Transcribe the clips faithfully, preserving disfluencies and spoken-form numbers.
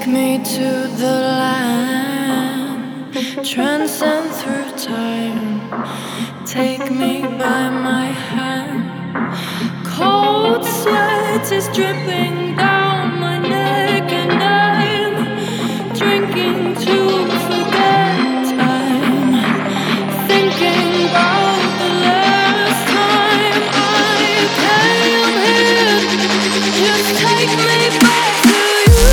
me to the land, transcend through time. Take me by my hand. Cold sweat is dripping down my neck, and I'm drinking to forget. I'm thinking about the last time I came here. Just take me back to you.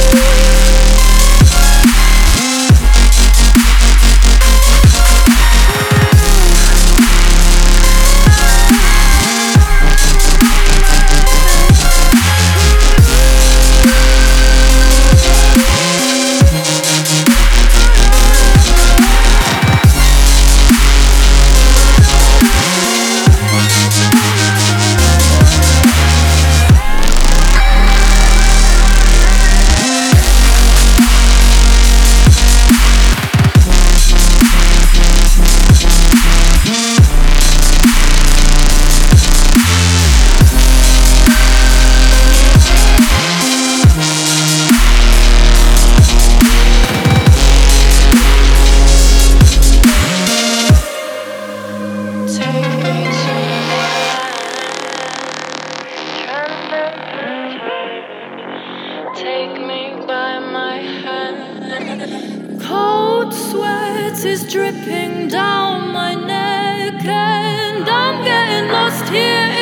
Take me by my hand. Cold sweat is dripping down my neck, and I'm getting lost here.